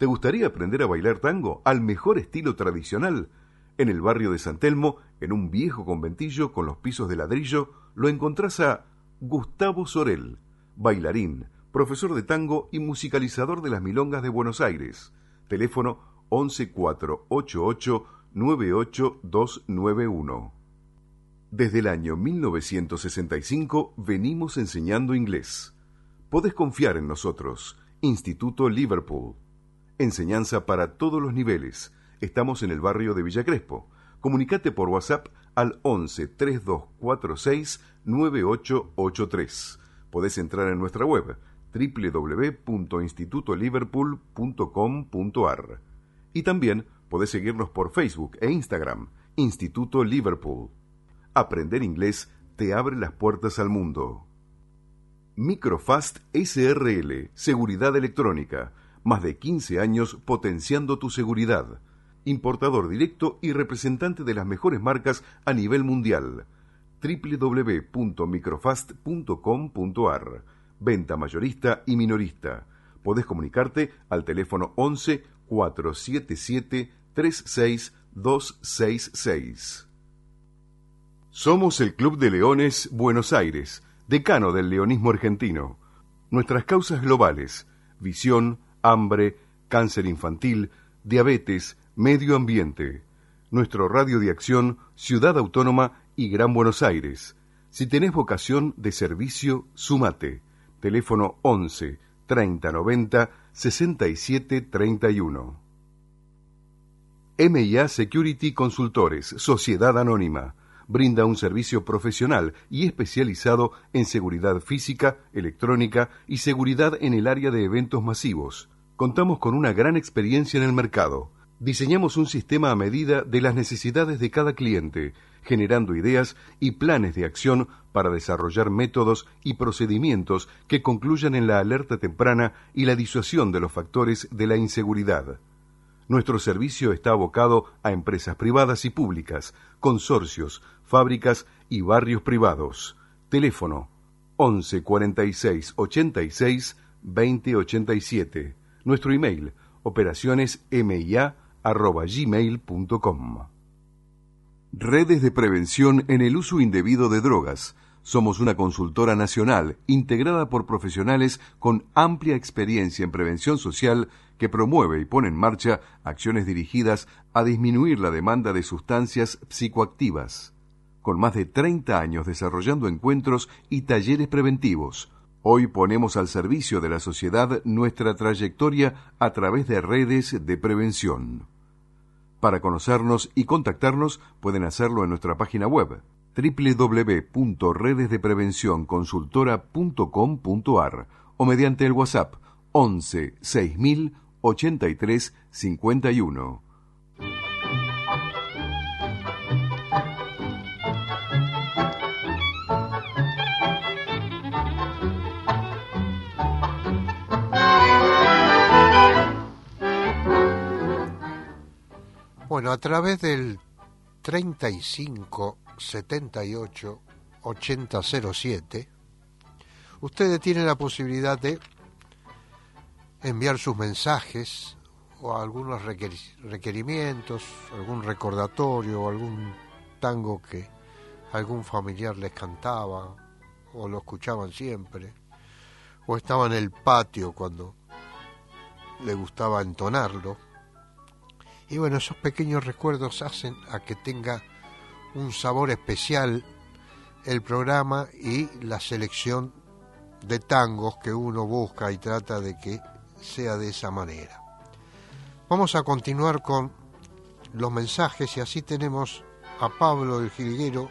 ¿Te gustaría aprender a bailar tango al mejor estilo tradicional? En el barrio de San Telmo, en un viejo conventillo con los pisos de ladrillo, lo encontrás a Gustavo Sorel, bailarín, profesor de tango y musicalizador de las milongas de Buenos Aires. Teléfono 11488 98291. Desde el año 1965 venimos enseñando inglés. Podés confiar en nosotros. Instituto Liverpool. Enseñanza para todos los niveles. Estamos en el barrio de Villa Crespo. Comunicate por WhatsApp al 11 3246 9883. Podés entrar en nuestra web www.institutoliverpool.com.ar. Y también podés seguirnos por Facebook e Instagram, Instituto Liverpool. Aprender inglés te abre las puertas al mundo. Microfast SRL, Seguridad Electrónica. Más de 15 años potenciando tu seguridad. Importador directo y representante de las mejores marcas a nivel mundial. www.microfast.com.ar. Venta mayorista y minorista. Podés comunicarte al teléfono 11 477 36266. Somos el Club de Leones Buenos Aires, decano del leonismo argentino. Nuestras causas globales: visión, hambre, cáncer infantil, diabetes, medio ambiente. Nuestro radio de acción, Ciudad Autónoma y Gran Buenos Aires. Si tenés vocación de servicio, sumate. Teléfono 11 30 90 67 31. M&A Security Consultores, Sociedad Anónima. Brinda un servicio profesional y especializado en seguridad física, electrónica y seguridad en el área de eventos masivos. Contamos con una gran experiencia en el mercado. Diseñamos un sistema a medida de las necesidades de cada cliente, generando ideas y planes de acción para desarrollar métodos y procedimientos que concluyan en la alerta temprana y la disuasión de los factores de la inseguridad. Nuestro servicio está abocado a empresas privadas y públicas, consorcios, fábricas y barrios privados. Teléfono 11 46 86 20 87. Nuestro email operacionesmia@gmail.com. Redes de prevención en el uso indebido de drogas. Somos una consultora nacional integrada por profesionales con amplia experiencia en prevención social que promueve y pone en marcha acciones dirigidas a disminuir la demanda de sustancias psicoactivas. Con más de 30 años desarrollando encuentros y talleres preventivos, hoy ponemos al servicio de la sociedad nuestra trayectoria a través de redes de prevención. Para conocernos y contactarnos pueden hacerlo en nuestra página web www.redesdeprevencionconsultora.com.ar o mediante el WhatsApp 11 6000 83 51. Bueno, a través del 35 78 8007, ustedes tienen la posibilidad de enviar sus mensajes o algunos requerimientos, algún recordatorio o algún tango que algún familiar les cantaba o lo escuchaban siempre o estaba en el patio cuando le gustaba entonarlo. Y bueno, esos pequeños recuerdos hacen a que tenga un sabor especial el programa y la selección de tangos que uno busca y trata de que sea de esa manera. Vamos a continuar con los mensajes y así tenemos a Pablo del Jilguero.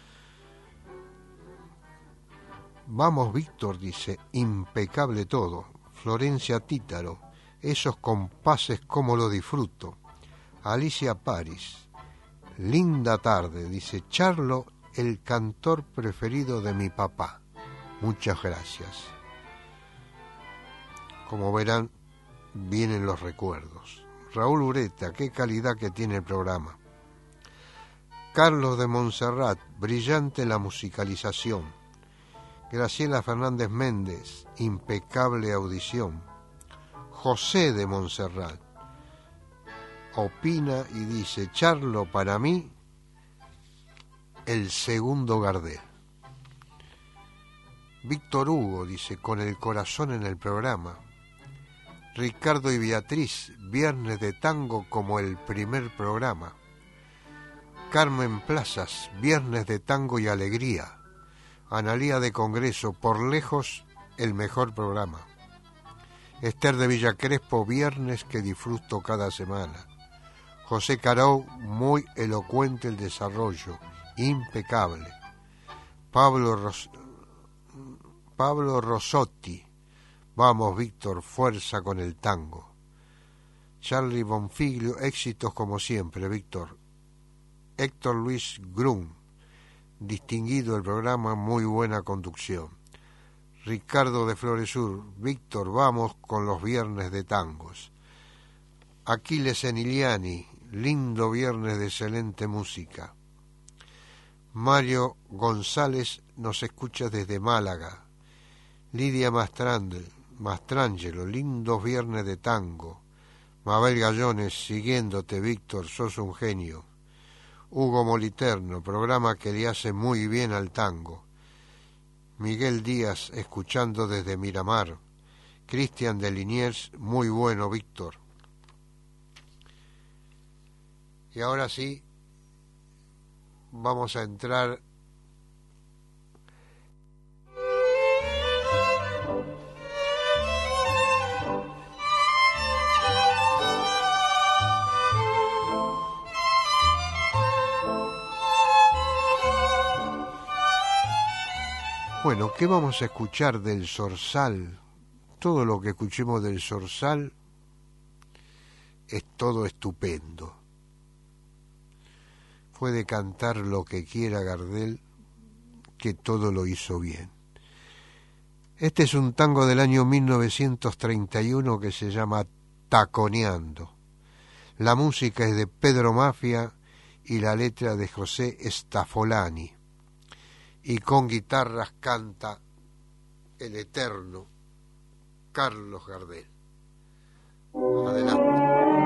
Vamos, Víctor, dice, impecable todo. Florencia Títaro, esos compases como lo disfruto. Alicia Paris, linda tarde, dice Charlo, el cantor preferido de mi papá. Muchas gracias. Como verán, vienen los recuerdos. Raúl Ureta, qué calidad que tiene el programa. Carlos de Montserrat, brillante la musicalización. Graciela Fernández Méndez, impecable audición. José de Montserrat opina y dice: Charlo, para mí, el segundo Gardel. Víctor Hugo dice: con el corazón en el programa. Ricardo y Beatriz: viernes de tango como el primer programa. Carmen Plazas: viernes de tango y alegría. Analía de Congreso: por lejos el mejor programa. Esther de Villa Crespo: viernes que disfruto cada semana. José Caró: muy elocuente el desarrollo, impecable. Pablo Rosotti: vamos Víctor, fuerza con el tango. Charlie Bonfiglio: éxitos como siempre, Víctor. Héctor Luis Grum: distinguido el programa, muy buena conducción. Ricardo de Floresur: Víctor, vamos con los viernes de tangos. Aquiles Eniliani: lindo viernes de excelente música. Mario González nos escucha desde Málaga. Lidia Mastrangelo: lindos viernes de tango. Mabel Gallones: siguiéndote, Víctor, sos un genio. Hugo Moliterno: programa que le hace muy bien al tango. Miguel Díaz: escuchando desde Miramar. Cristian de Liniers: muy bueno, Víctor. Y ahora sí, vamos a entrar Bueno, ¿qué vamos a escuchar del Zorzal? Todo lo que escuchemos del Zorzal es todo estupendo. Puede cantar lo que quiera Gardel, que todo lo hizo bien. Este es un tango del año 1931 que se llama Taconeando. La música es de Pedro Mafia y la letra de José Stafolani. Y con guitarras canta el eterno Carlos Gardel. Adelante.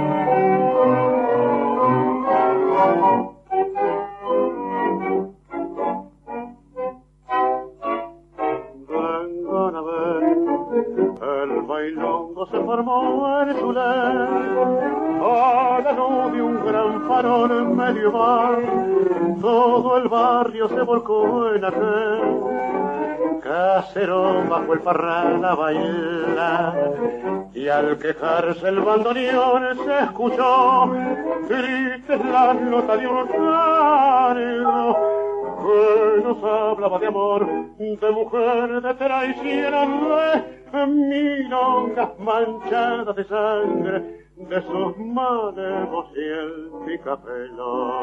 Vengan a ver, el bailongo se formó en su ley, a la luz de un gran farol medieval, todo el barrio se volcó en aquel casero bajo el parral a bailar, y al quejarse el bandoneón se escuchó tristes la nota de un canto que nos hablaba de amor, de mujer, de traición, de milongas manchadas de sangre, de sus manos y el picapelo.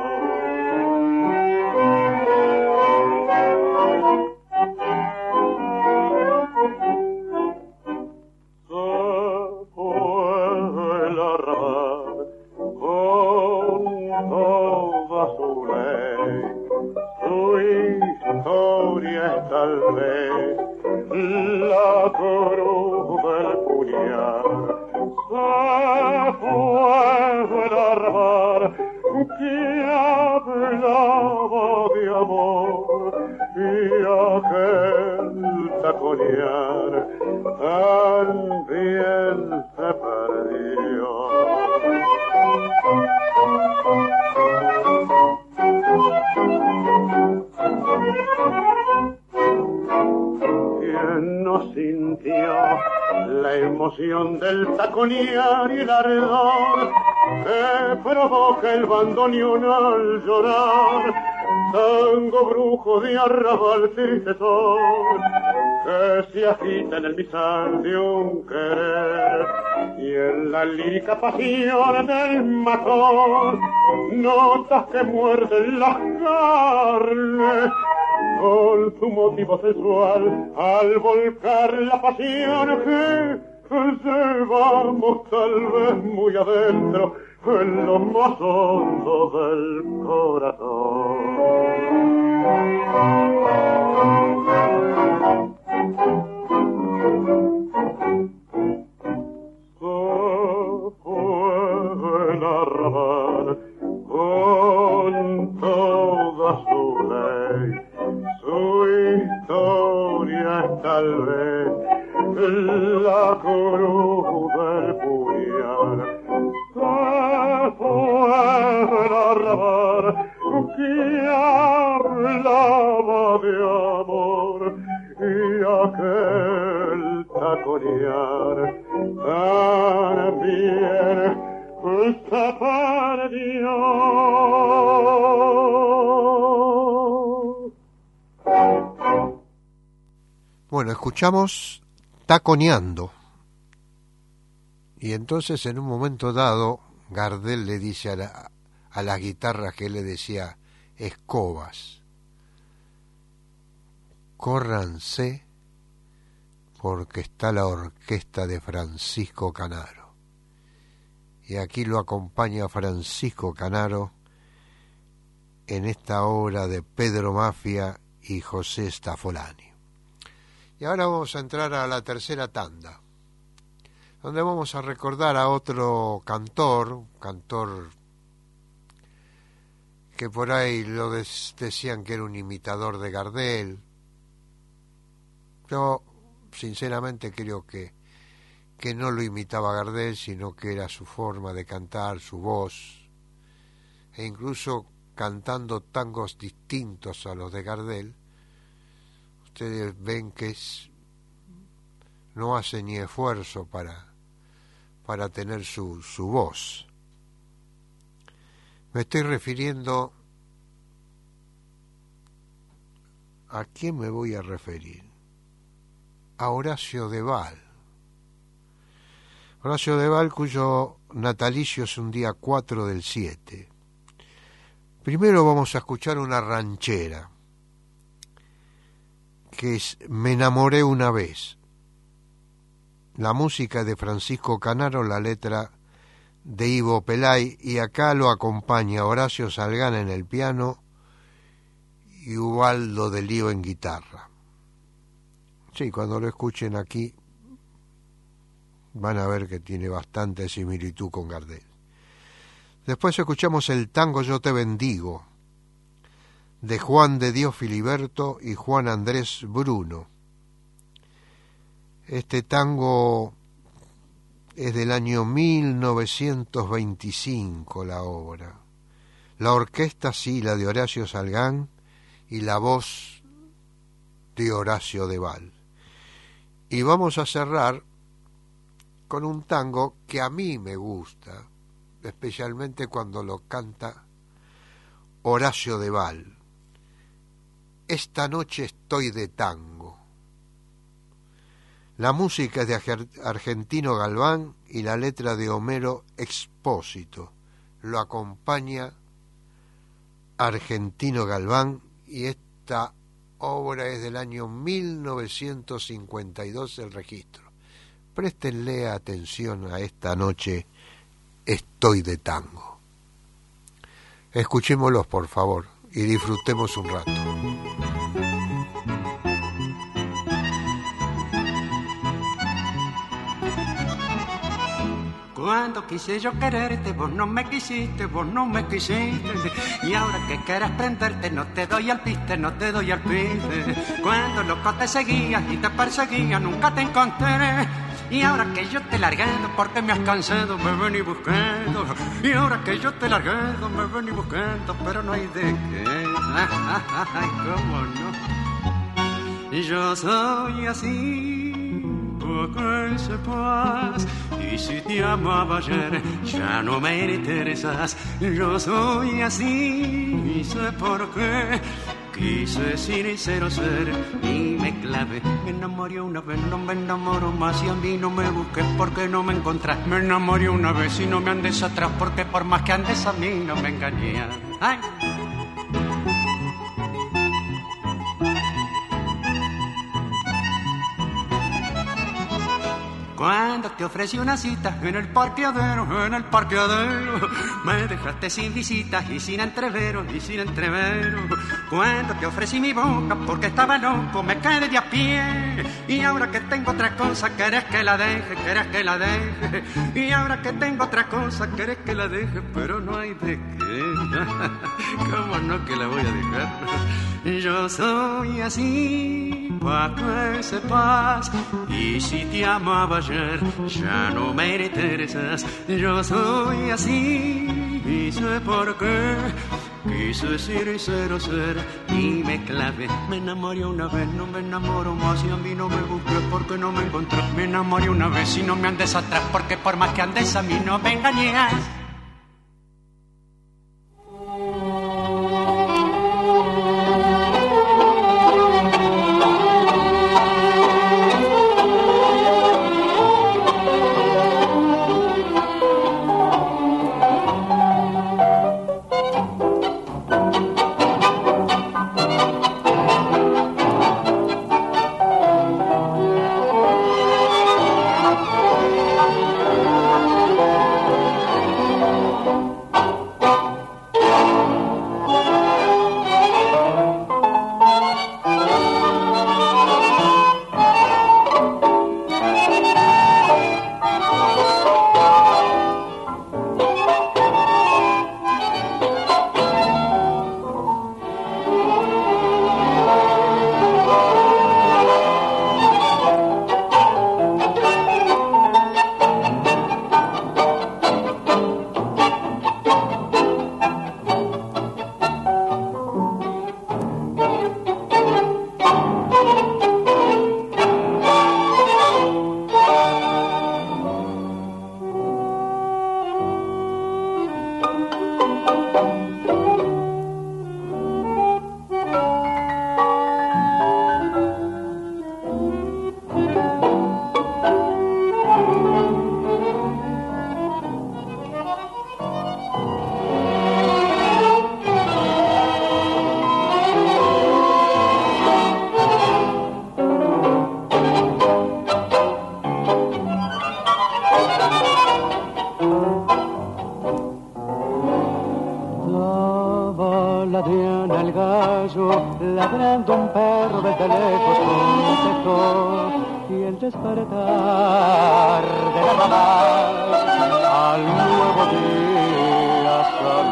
Se fue el arrabal con toda su ley, su historia es tal vez la cruz del puñal. Se fue el arrabal que hablaba de amor y aquel taconear también se perdió. ¿Quién no sintió la emoción del taconear y el ardor que provoca el bandoneón al llorar? Tango brujo de arrabal tristezón que se agita en el misal de un querer, y en la lírica pasión del matón notas que muerden las carnes con su motivo sensual al volcar la pasión que llevamos tal vez muy adentro en lo más hondo del corazón. Se tal vez la cruz del puñal que pueda arrabar que hablaba de amor y aquel taconear también se perdió. Bueno, escuchamos Taconeando. Y entonces en un momento dado, Gardel le dice a las guitarras que él le decía escobas, córranse porque está la orquesta de Francisco Canaro. Y aquí lo acompaña Francisco Canaro en esta obra de Pedro Mafia y José Stafolani. Y ahora vamos a entrar a la tercera tanda, donde vamos a recordar a otro cantor que por ahí lo decían que era un imitador de Gardel. Yo sinceramente creo que no lo imitaba Gardel, sino que era su forma de cantar, su voz, e incluso cantando tangos distintos a los de Gardel, ustedes ven que no hace ni esfuerzo para tener su voz. Me estoy refiriendo... ¿A quién me voy a referir? A Horacio Deval. Horacio Deval, cuyo natalicio es un día 4/7. Primero vamos a escuchar una ranchera, que es Me enamoré una vez. La música de Francisco Canaro, la letra de Ivo Pelay, y acá lo acompaña Horacio Salgán en el piano y Ubaldo de Lío en guitarra. Sí, cuando lo escuchen aquí van a ver que tiene bastante similitud con Gardel. Después escuchamos el tango Yo te bendigo, de Juan de Dios Filiberto y Juan Andrés Bruno. Este tango es del año 1925, la obra. La orquesta sí, la de Horacio Salgán, y la voz de Horacio Deval. Y vamos a cerrar con un tango que a mí me gusta, especialmente cuando lo canta Horacio Deval. Esta noche estoy de tango. La música es de Argentino Galván y la letra de Homero Expósito. Lo acompaña Argentino Galván y esta obra es del año 1952 el registro. Préstenle atención a Esta noche estoy de tango. Escuchémoslos, por favor, y disfrutemos un rato. Cuando quise yo quererte, vos no me quisiste, vos no me quisiste. Y ahora que quieras prenderte, no te doy al piste, no te doy al piste. Cuando loco te seguía y te perseguía, nunca te encontré. Y ahora que yo te he largado, porque me has cansado, me vení buscando. Y ahora que yo te he largado, me vení buscando, pero no hay de qué. Ay, cómo no. Y yo soy así, porque sepas. Y si te amaba ayer, ya no me interesas. Yo soy así, y sé por qué. Quise sincero ser y me clavé. Me enamoré una vez, no me enamoro más. Y a mí no me busques porque no me encontrás. Me enamoré una vez y no me andes atrás, porque por más que andes a mí no me engañé. ¡Ay! Cuando te ofrecí una cita en el parqueadero, me dejaste sin visita y sin entrevero, Cuando te ofrecí mi boca porque estaba loco, me quedé de a pie. Y ahora que tengo otra cosa, querés que la deje. Y ahora que tengo otra cosa, querés que la deje, pero no hay de qué. ¿Cómo no que la voy a dejar? Yo soy así, pa' que sepas. Y si te amaba ayer, ya no me interesas. Yo soy así y sé por qué. Quise ser y ser y me clavé. Me enamoré una vez, no me enamoro más. Y a mí no me busqué porque no me encontré. Me enamoré una vez y no me andes atrás, porque por más que andes a mí no me engañas. ladrando un perro desde lejos contestó, y el despertar de la mamá al nuevo día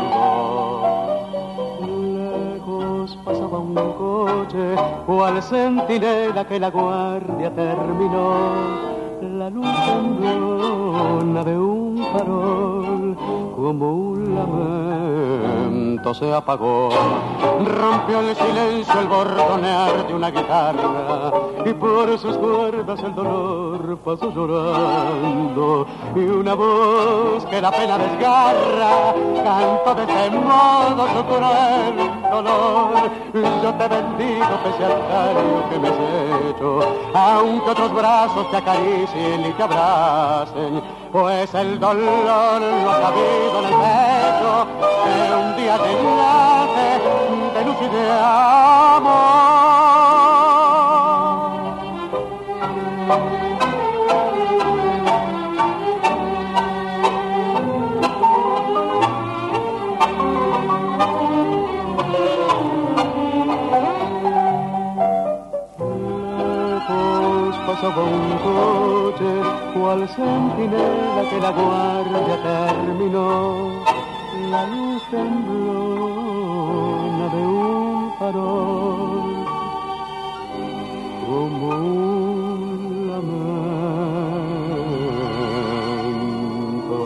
saludó. Lejos pasaba un coche, cual centinela que la guardia terminó. La luz temblona de un farol, como un lamento se apagó. Rompió el silencio el bordonear de una guitarra, y por sus cuerdas el dolor pasó llorando. Y una voz que la pena desgarra cantó de este modo su cruel dolor. Yo te bendigo pese al daño que me has hecho, aunque otros brazos te acaricien y te abracen, pues el dolor lo ha sabido en el pecho, que un día te late de luz y de amor. Pasaba un coche, cual centinela que la guardia terminó. La luz temblona de un farol, como un lamento.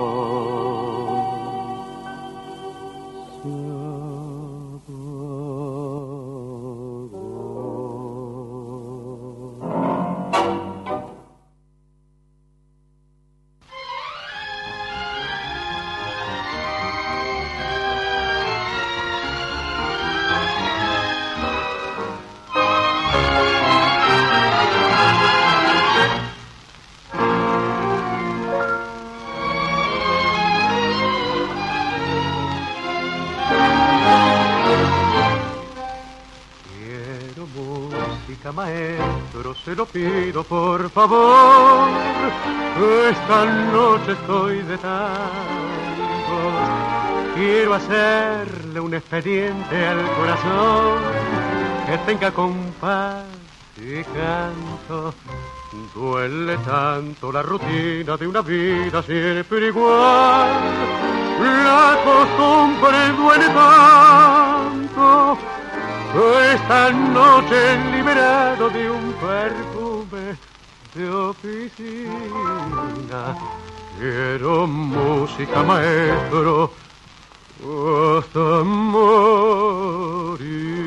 Maestro, se lo pido por favor, esta noche estoy de tango. Quiero hacerle un expediente al corazón que tenga compás y canto. Duele tanto la rutina de una vida siempre igual, la costumbre duele tanto. Esta noche liberado de un perfume de oficina, quiero música, maestro, hasta morir.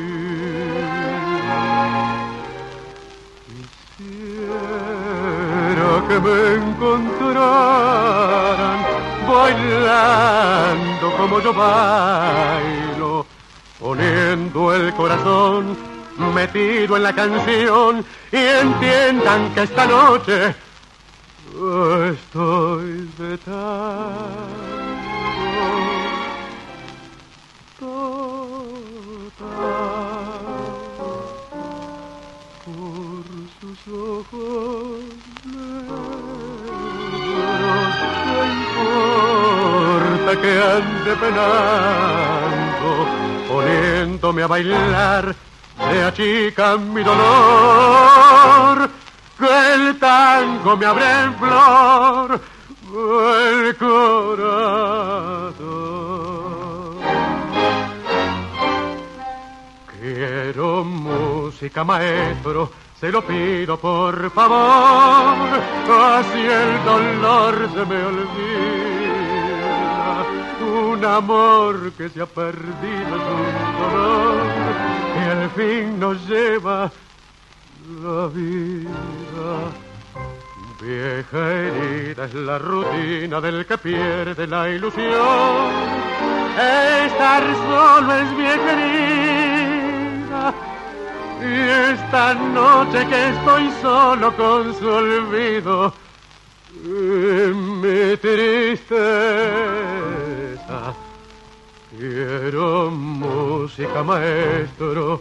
Quisiera que me encontraran bailando como yo bailo, poniendo el corazón metido en la canción, y entiendan que esta noche estoy de por sus ojos negros. ¿Qué importa que ande penando, poniéndome a bailar, se achica mi dolor? Que el tango me abre en flor el corazón. Quiero música, maestro, se lo pido por favor, así el dolor se me olvida. Un amor que se ha perdido es un dolor que al fin nos lleva la vida. Vieja herida es la rutina del que pierde la ilusión. Estar solo es vieja herida, y esta noche que estoy solo con su olvido, mi tristeza, quiero música, maestro,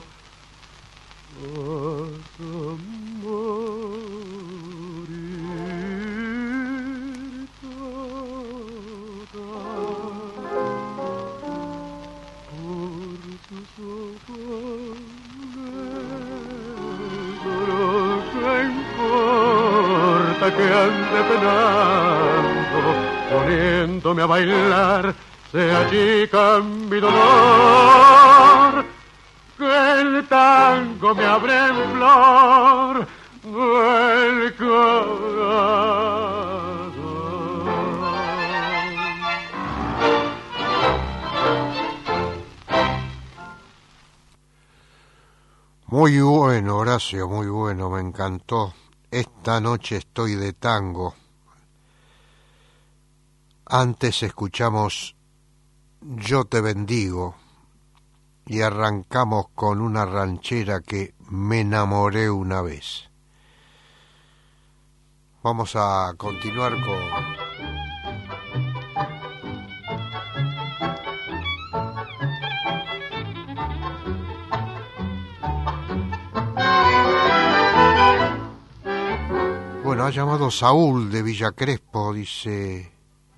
hasta morir toda por sus ojos negros. ¿Qué importa que ande penando, poniéndome a bailar, se achica mi dolor? Que el tango me abre en flor el corazón. Muy bueno, Horacio, muy bueno, me encantó. Esta noche estoy de tango. Antes escuchamos Yo te bendigo y arrancamos con una ranchera que me enamoré una vez. Vamos a continuar con... Bueno, ha llamado Saúl de Villa Crespo, dice...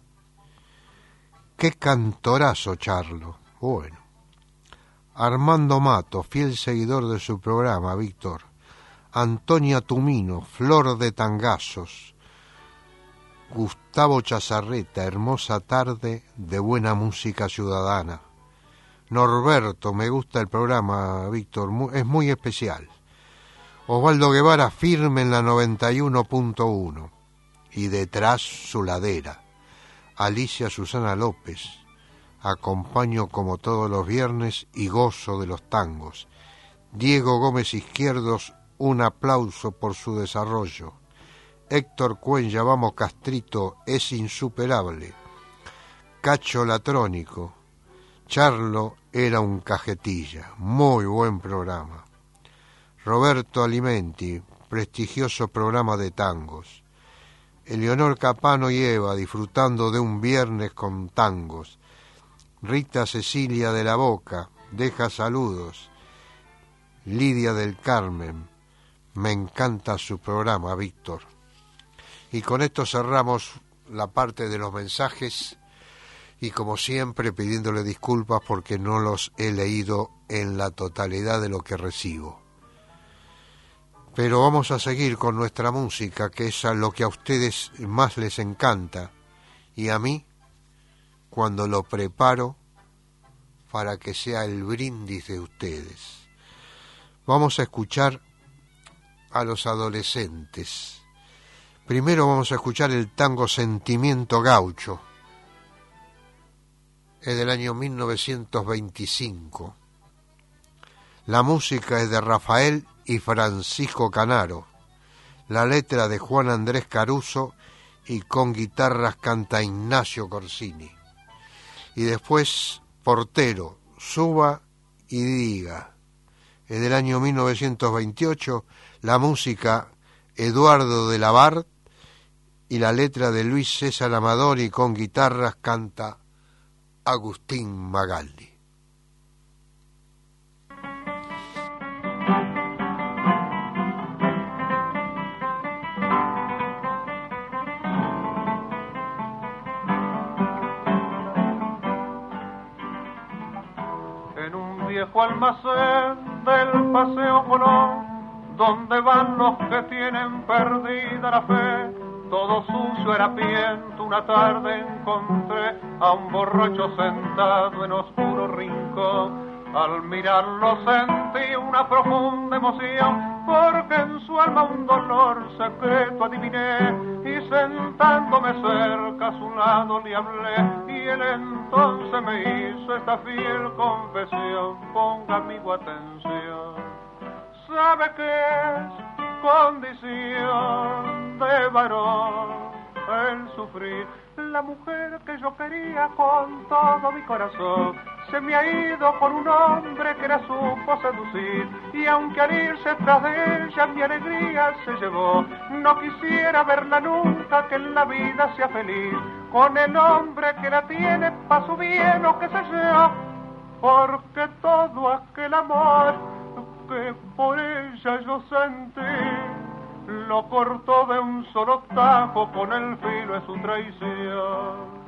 ¡Qué cantorazo, Charlo! Bueno. Armando Mato, fiel seguidor de su programa, Víctor. Antonia Tumino, Flor de Tangazos. Gustavo Chazarreta, hermosa tarde de buena música ciudadana. Norberto, me gusta el programa, Víctor, es muy especial. Osvaldo Guevara, firme en la 91.1. Y detrás su ladera. Alicia Susana López. Acompaño como todos los viernes y gozo de los tangos. Diego Gómez Izquierdos, un aplauso por su desarrollo. Héctor Cuenya, vamos Castrito, es insuperable. Cacho Latrónico, Charlo era un cajetilla, muy buen programa. Roberto Alimenti, prestigioso programa de tangos. Eleonor Capano y Eva, disfrutando de un viernes con tangos. Rita Cecilia de la Boca, deja saludos. Lidia del Carmen, me encanta su programa, Víctor. Y con esto cerramos la parte de los mensajes y como siempre pidiéndole disculpas porque no los he leído en la totalidad de lo que recibo. Pero vamos a seguir con nuestra música, que es a lo que a ustedes más les encanta, y a mí, cuando lo preparo para que sea el brindis de ustedes. vamos a escuchar a los adolescentes. Primero vamos a escuchar el tango Sentimiento Gaucho, es del año 1925. La música es de Rafael y Francisco Canaro, la letra de Juan Andrés Caruso y con guitarras canta Ignacio Corsini. Y después Portero, Suba y Diga, es del año 1928, la música Eduardo de la Bart y la letra de Luis César Amador y con guitarras canta Agustín Magaldi. En un viejo almacén del Paseo Colón, donde van los que tienen perdida la fe, todo sucio era harapiento, una tarde encontré a un borracho sentado en oscuro rincón. Al mirarlo sentí una profunda emoción, porque en su alma un dolor secreto adiviné, y sentándome cerca a su lado le hablé, y él entonces me hizo esta fiel confesión. Ponga, amigo, atención, sabe que es condición de varón el sufrir. La mujer que yo quería con todo mi corazón se me ha ido con un hombre que la supo seducir, y aunque al irse tras de ella mi alegría se llevó, no quisiera verla nunca, que en la vida sea feliz con el hombre que la tiene pa' su bien o qué sé yo, porque todo aquel amor que por ella yo sentí lo cortó de un solo tajo con el filo de su traición.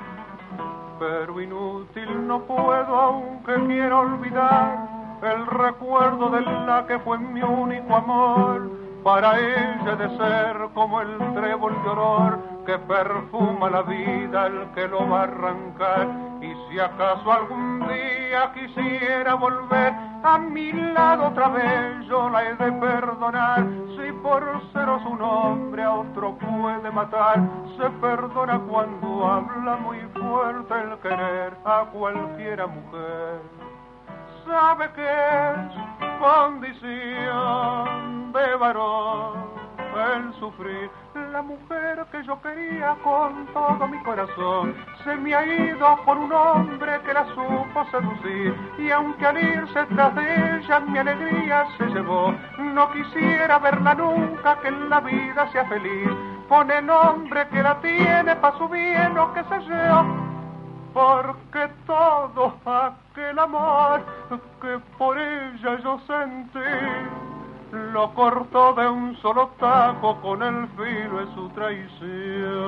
Pero inútil, no puedo, aunque quiero olvidar el recuerdo de la que fue mi único amor. Para ella de ser como el trébol de olor que perfuma la vida el que lo va a arrancar. Y si acaso algún día quisiera volver a mi lado otra vez, yo la he de perdonar. Si por seros un hombre a otro puede matar, se perdona cuando habla muy fuerte el querer a cualquiera mujer. Sabe que es condición de varón el sufrir. La mujer que yo quería con todo mi corazón se me ha ido por un hombre que la supo seducir, y aunque al irse tras de ella mi alegría se llevó, no quisiera verla nunca, que en la vida sea feliz con el hombre que la tiene pa' su bien o qué sé yo, porque todo aquel amor que por ella yo sentí lo cortó de un solo tajo con el filo de su traición.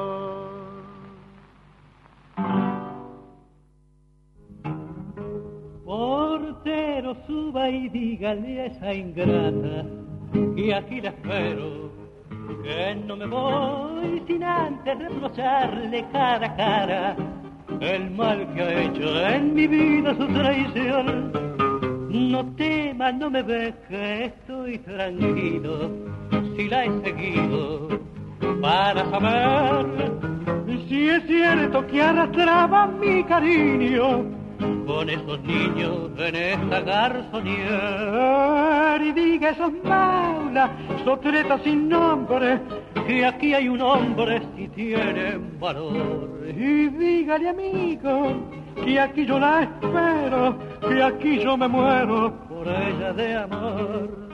Portero, suba y dígale a esa ingrata que aquí la espero, que no me voy sin antes reprocharle cara a cara el mal que ha hecho en mi vida su traición. No temas, no me ves que estoy tranquilo, si la he seguido para saber si es cierto que arrastraba mi cariño con esos niños en esta garzonier. Y diga esos maulas, sotretas sin nombre, que aquí hay un hombre si tienen valor. Y dígale, amigo, que aquí yo la espero, que aquí yo me muero por ella de amor.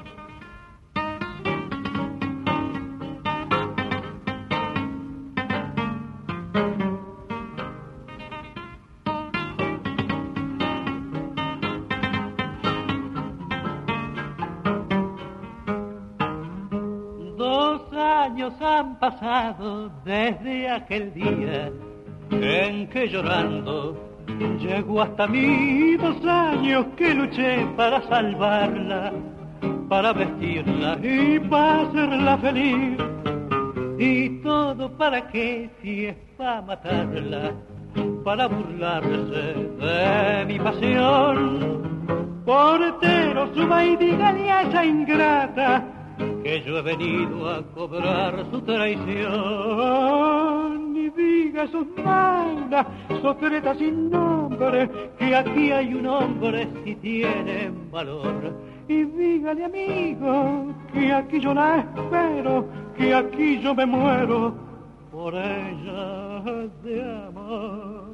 2 años han pasado desde aquel día en que llorando llegó hasta mí. 2 años que luché para salvarla, para vestirla y para hacerla feliz. Y todo para qué, si es para matarla, para burlarse de mi pasión. Portero, suba y dígale a esa ingrata que yo he venido a cobrar su traición. Y diga sus malas, secretas sin nombre, que aquí hay un hombre si tienen valor. Y dígale, amigo, que aquí yo la espero, que aquí yo me muero por ella de amor.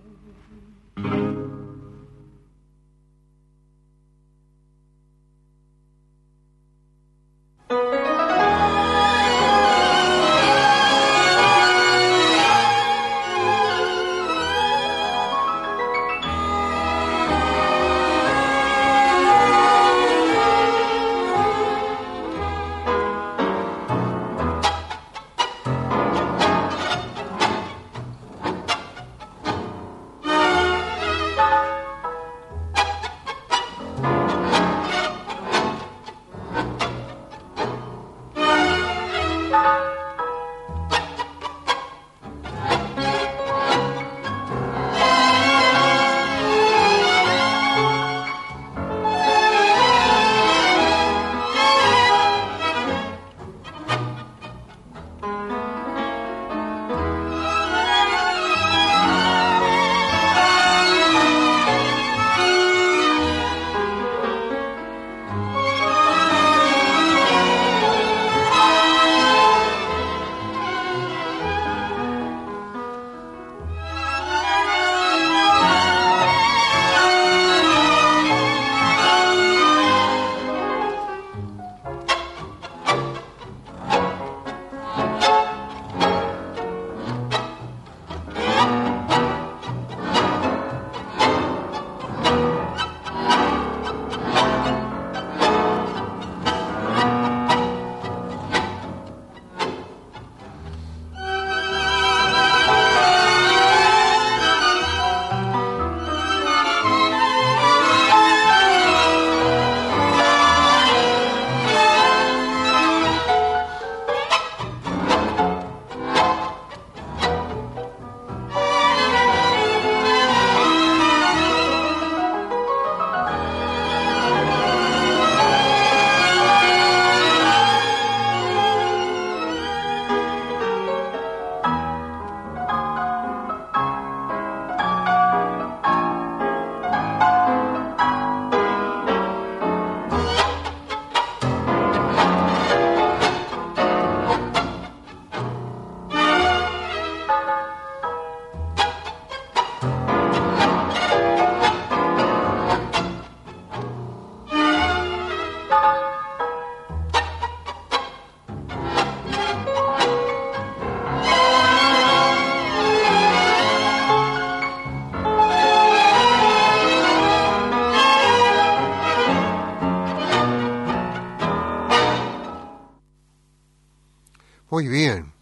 Muy bien.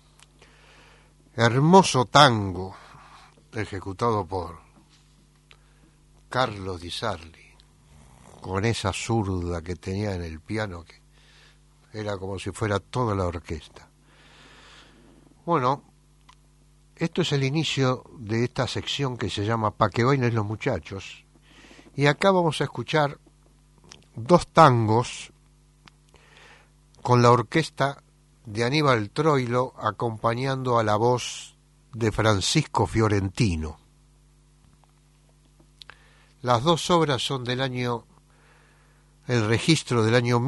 Hermoso tango, ejecutado por Carlos Di Sarli, con esa zurda que tenía en el piano, que era como si fuera toda la orquesta. Bueno, esto es el inicio de esta sección que se llama Pa' que bailen los muchachos, y acá vamos a escuchar dos tangos con la orquesta de Aníbal Troilo acompañando a la voz de Francisco Fiorentino. Las dos obras son del año, el registro del año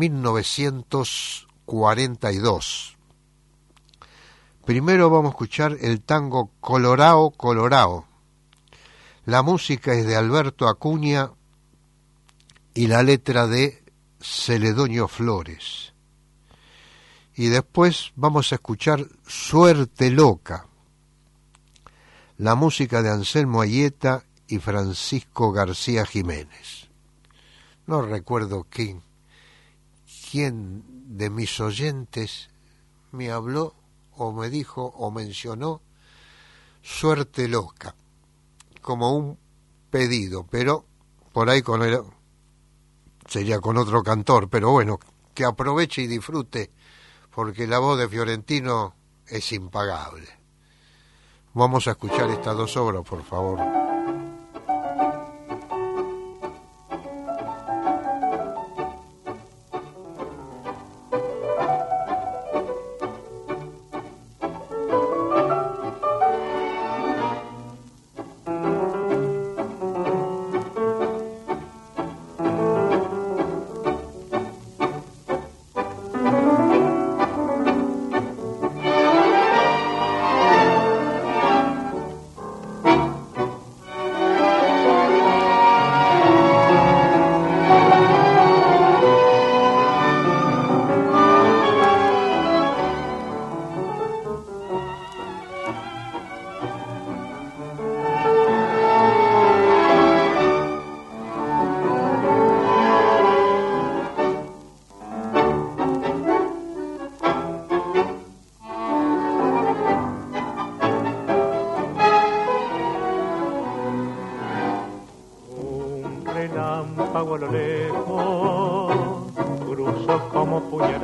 1942. Primero vamos a escuchar el tango Colorao, Colorao. La música es de Alberto Acuña y la letra de Celedonio Flores. Y después vamos a escuchar Suerte Loca, la música de Anselmo Ayeta y Francisco García Jiménez. No recuerdo quién de mis oyentes me habló o me dijo o mencionó Suerte Loca como un pedido, pero por ahí sería con otro cantor, pero bueno, que aproveche y disfrute, porque la voz de Fiorentino es impagable. Vamos a escuchar estas dos obras, por favor. relámpago a lo lejos cruzó como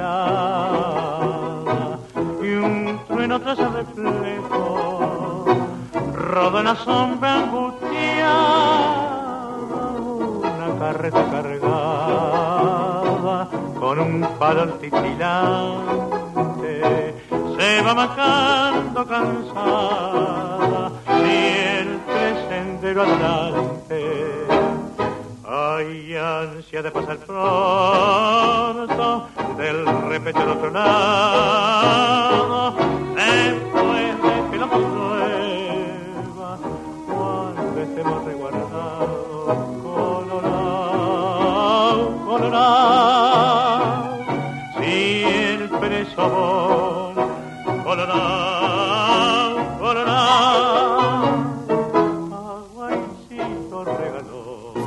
puñalada y un trueno tras el reflejo rodó en la sombra angustiada una carreta cargada con un palo titilante se va marcando cansada siempre sendero adelante. Hay ansia de pasar pronto del repecho al otro lado después de que lo prueba cuando estemos resguardados colorado siempre somos colorado aguaycito regaló.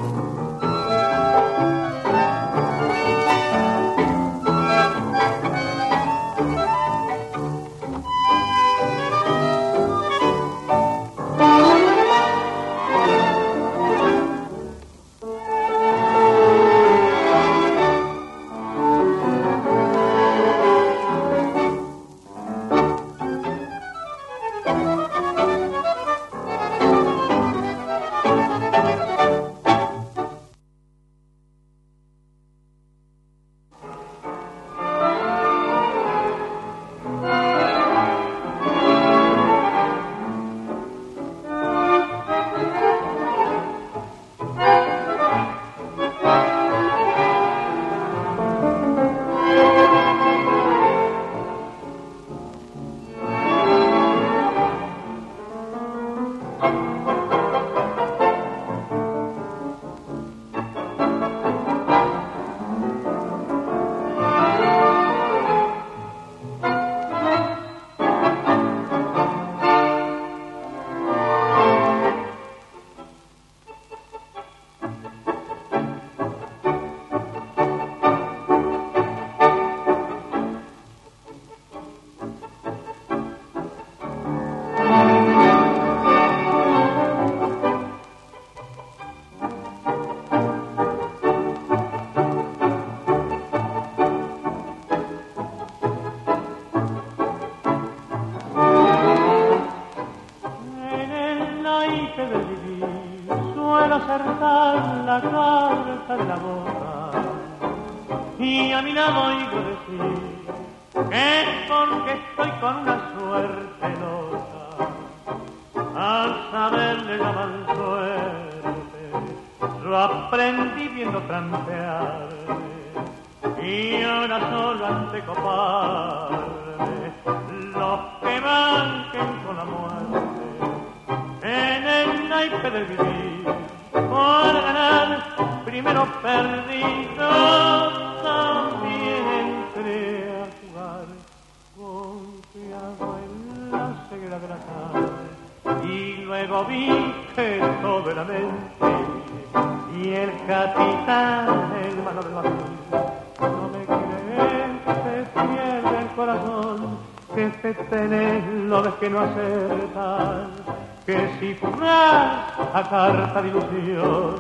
Carta de ilusión,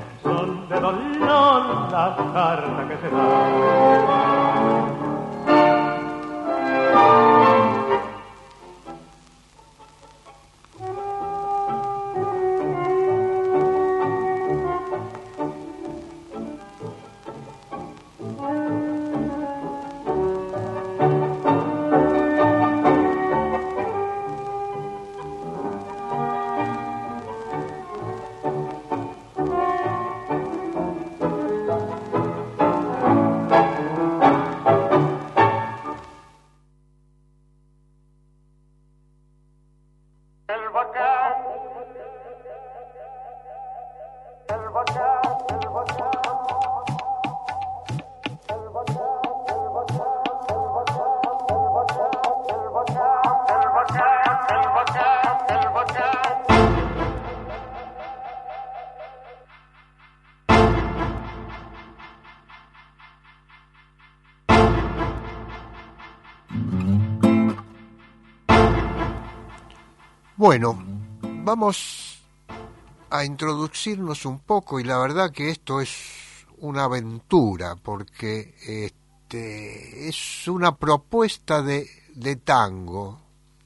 son de dolor las cartas que se dan. Bueno, vamos a introducirnos un poco, y la verdad que esto es una aventura, porque es una propuesta de tango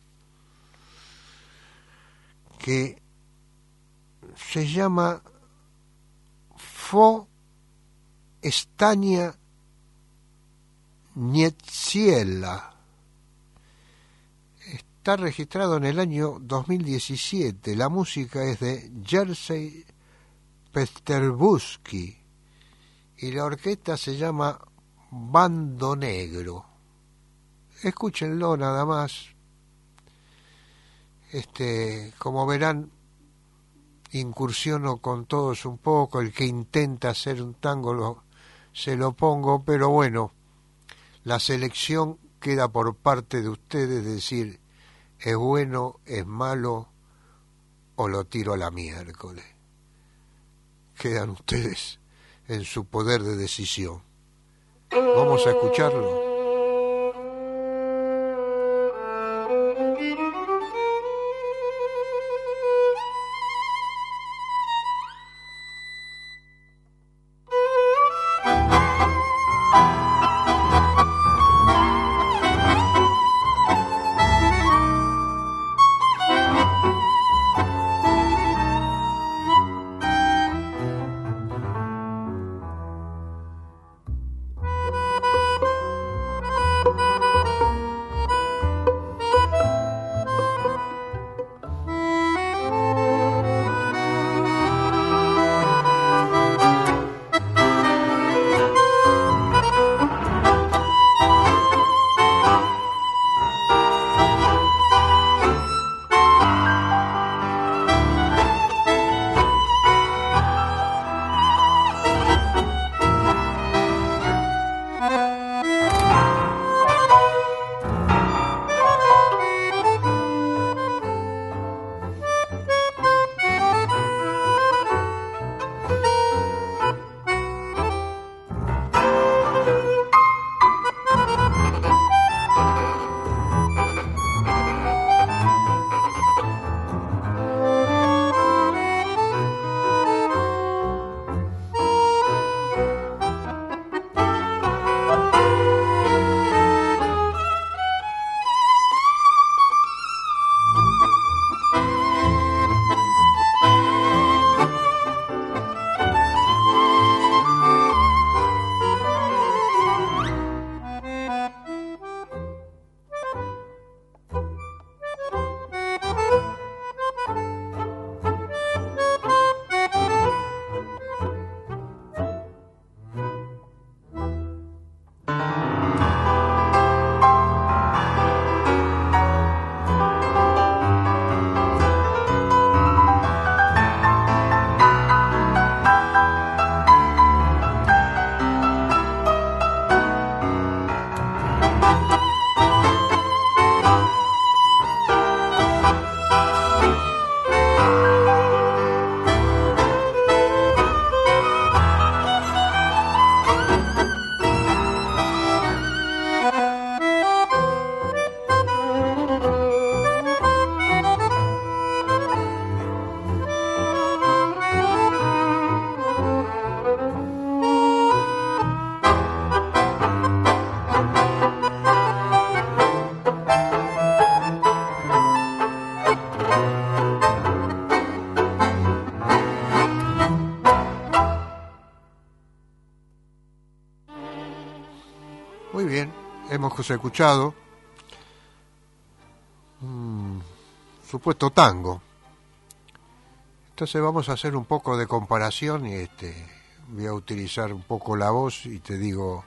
que se llama Fo Estania Nietzschiela. Está registrado en el año 2017. La música es de Jerzy Pesterbuski y la orquesta se llama Bando Negro. Escúchenlo nada más. Como verán, incursiono con todos un poco. El que intenta hacer un tango se lo pongo, pero bueno, la selección queda por parte de ustedes, decir, ¿es bueno, es malo o lo tiro a la miércoles? Quedan ustedes en su poder de decisión. Vamos a escucharlo. Muy bien, hemos escuchado supuesto tango. Entonces vamos a hacer un poco de comparación y voy a utilizar un poco la voz y te digo: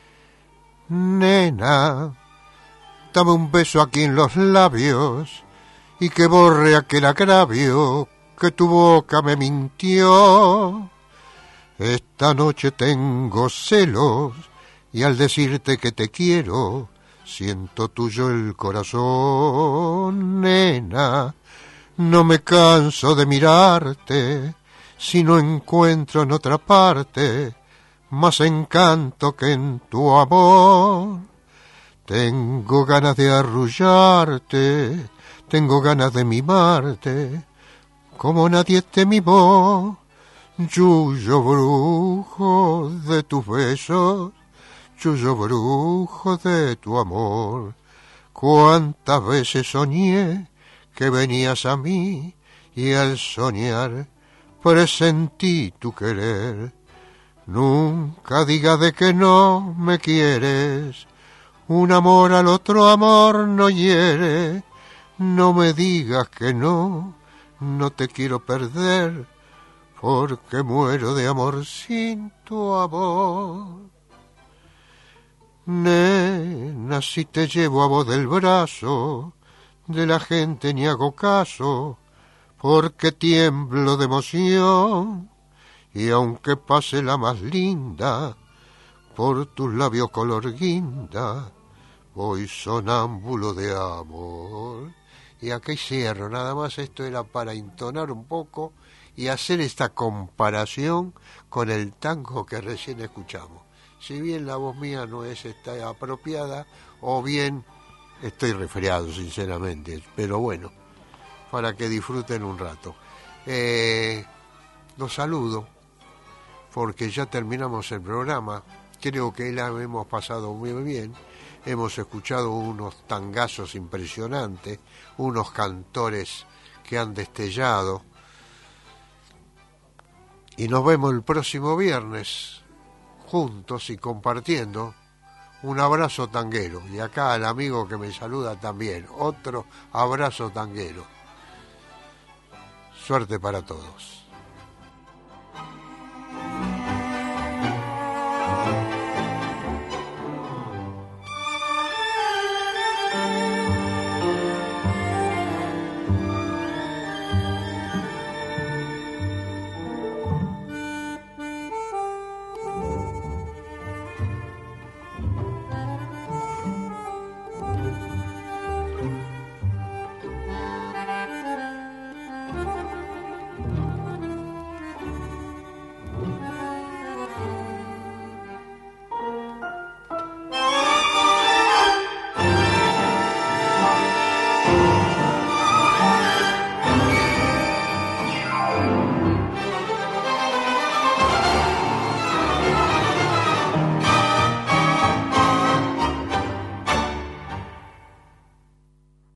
nena, dame un beso aquí en los labios y que borre aquel agravio que tu boca me mintió. Esta noche tengo celos y al decirte que te quiero siento tuyo el corazón. Nena, no me canso de mirarte si no encuentro en otra parte más encanto que en tu amor. Tengo ganas de arrullarte, tengo ganas de mimarte, como nadie te mimó. Yuyo brujo de tus besos, yuyo brujo de tu amor. Cuántas veces soñé que venías a mí y al soñar presentí tu querer. Nunca digas de que no me quieres, un amor al otro amor no hiere. No me digas que no, no te quiero perder, porque muero de amor sin tu amor. Nena, si te llevo a vos del brazo, de la gente ni hago caso, porque tiemblo de emoción, y aunque pase la más linda, por tus labios color guinda, voy sonámbulo de amor. Y aquí cierro, nada más esto era para entonar un poco y hacer esta comparación con el tango que recién escuchamos. Si bien la voz mía no es apropiada, o bien estoy resfriado, sinceramente, pero bueno, para que disfruten un rato. Los saludo, porque ya terminamos el programa. Creo que la hemos pasado muy bien. Hemos escuchado unos tangazos impresionantes, unos cantores que han destellado. Y nos vemos el próximo viernes, juntos y compartiendo. Un abrazo tanguero. Y acá al amigo que me saluda también, otro abrazo tanguero. Suerte para todos.